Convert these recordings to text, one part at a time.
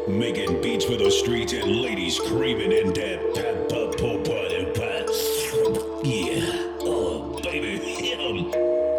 Making beats for the streets and ladies screaming in that yeah, oh baby, hit 'em.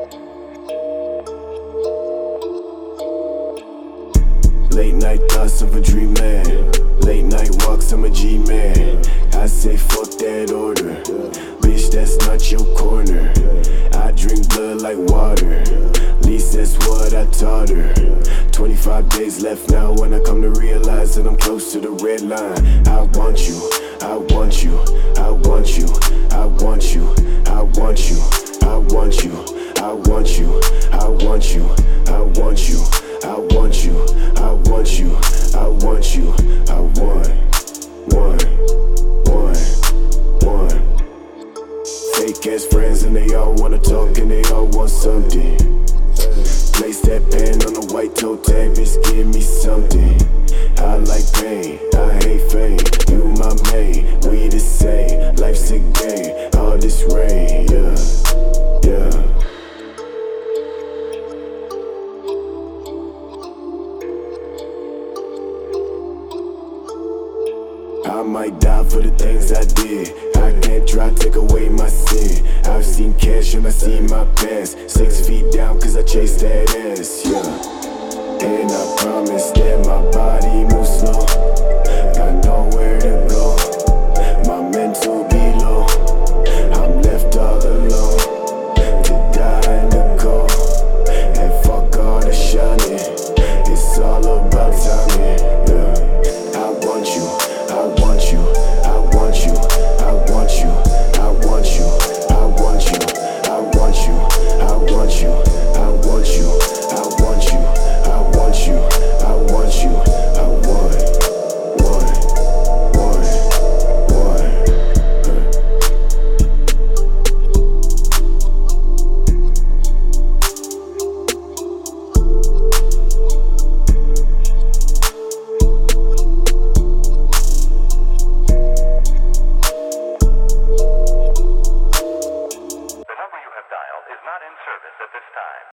Late night thoughts of a dream man. Late night walks, I'm a G-man. I say fuck that order. Bitch, that's not your corner. I drink blood like water. Least that's what I taught her. 25 days left now when I come to realize that I'm close to the red line. I want you, I want you, I want you, I want you, I want you, I want you, I want you, I want you, I want you, I want you, I want you, I want you, I want one. Fake ass friends and they all wanna talk and they all want something. Place that pen on the white toe tag, bitch, give me something. I like pain, I hate fame. You my main, we the same. Life's a game, all this rain, yeah, yeah. I might die for the things I did. I can't try to take away my sin. I've seen cash and I seen my past. 6 feet down cause I chased that ass, yeah. And I promise that my body moves slow.